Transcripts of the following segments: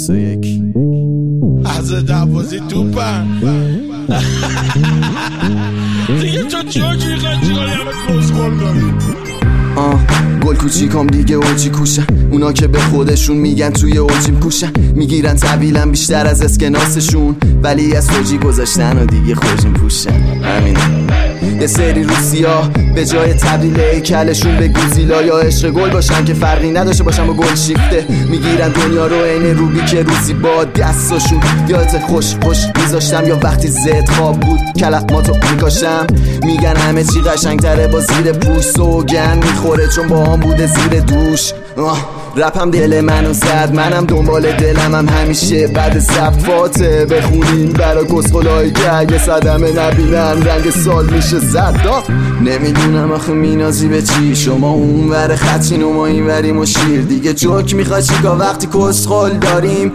21 از دوازی توپن دیگه تو جاکی میخوای چیکار همه کسخل داری گل کوچیکام دیگه اوجی کوشن، اونا که به خودشون میگن توی اوجیم کوشن، میگیرن طویلن بیشتر از اسکناسشون، ولی از اوجی گذاشتن و دیگه خوشیم پوشن. همین یه سری روسیا به جای تبدیل هیکلشون به گوزیلا یا عشق گل باشن که فرقی نداشته باشن با گل شیفته، میگیرن دنیا رو عین روبی که روزی با دستاشون. یادت خوش میذاشتم یا وقتی زد خواب بود کلماتو میکاشم، میگن همه چی قشنگتره با زیر پوش، سوگن میخوره چون با هم بوده زیر دوش. رپم دل منو زد، منم دنبال دلمم همیشه، بعد صفاته بخونیم برا کسخلایی که اگه صدمه نبینن رنگ سال میشه زد. نمیدونم آخه مینازی به چی، شما اون ور خطین و ما این وریم و شیر، دیگه جوک میخواد چیکار وقتی کسخل داریم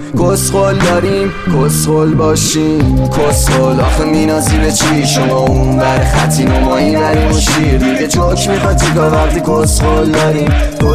کسخل باشیم کسخل. آخه مینازی به چی، شما اون ور خطین و ما این وریم و شیر، دیگه جوک میخواد چیکار وقتی کسخل داریم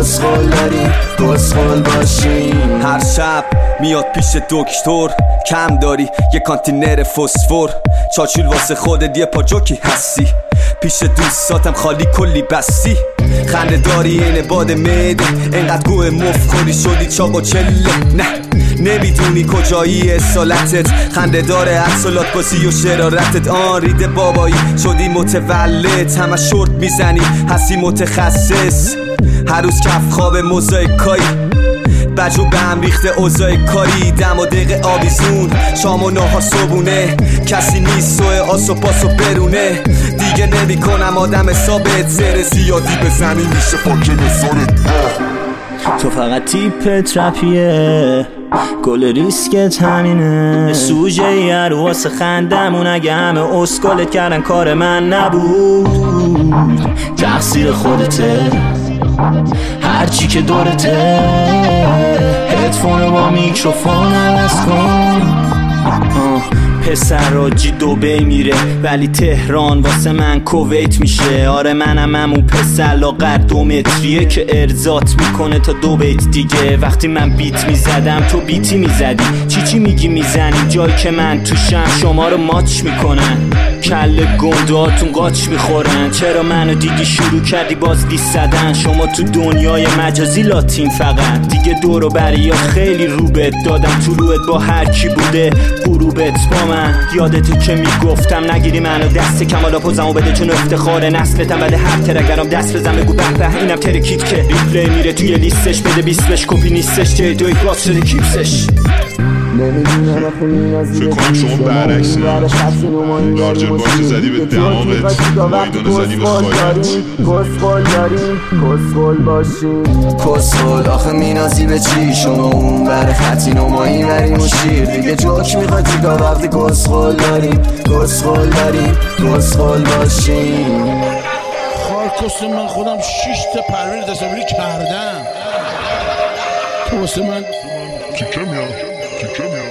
کسخل باشیم. هر شب میاد پیش دکتر، کم داری یه کانتینر فسفر، چاچول واسه خودت یه پا جوکی هستی، پیش دوستاتم خالی کلی بستی، خنده داری این باد میده، انقدر گوه مفخوری شدی چاق و چله، نه نمیدونی کجایی اصالتت، خنده داره اصالات بازی و شرارتت، ریده بابایی شدی متولد، همه شورت میزنی هستی متخصص، هر روز کف خواب موزاییکایی، بجو به هم ریخته اوضاع کاری، دم و دقیقه آویزون، شام و ناها صبونه، کسی نیست سوه آس و پاس و برونه، دیگه نمی کنم آدم ثابت، زر زیادی بزنی میشه پاکه نزارت. تو فقط تیپ ترپیه، گل ریسکت همینه، سوژه یه رو واسه خندمون، اگه همه اسکلت کردن کار من نبود، تقصیر خودته، هرچی که دورته، هدفون با میکروفون عوض کن. پسر راجی دوبی میره ولی تهران واسه من کویت میشه، آره منم همون پسر لاغر 2 متریه که ارزات میکنه تا 2 بیت دیگه، وقتی من بیت میزدم تو بیتی میزدی، چی میگی میزنی جایی که من توشم، شما رو ماچ میکنن، کل گندهاتون قاچ میخورن، چرا منو دیدی شروع کردی باز لیست زدن، شما تو دنیای مجازی لاتین فقط، دیگه دور و بریات خیلی روبت دادم، طلوعت با هر کی بوده غروبت با من، یادته که میگفتم نگیری منو دست کمالا پوزمو بده چون افتخار نسلتم، بعد هر ترگرام دست بزن بگو به اینم ترکید که ریپلی میره توی لیستش، بده 20 بش کپی نیستش، جای دوی باز شده کیپسش. فکر کنم شما برعکسین، لارجر باشه زدی به دماغت، مایدان زدی به خواهیت. کسخل باشیم کسخل. آخه مینازی به چی، شما اون بر خطین و ما این وریم و شیر، دیگه جوک میخواد چیکار وقتی کسخل داریم کسخل باشیم. خارکست من خودم 6 تا پروین تصویری کردم، تو واسه من تیکه میاد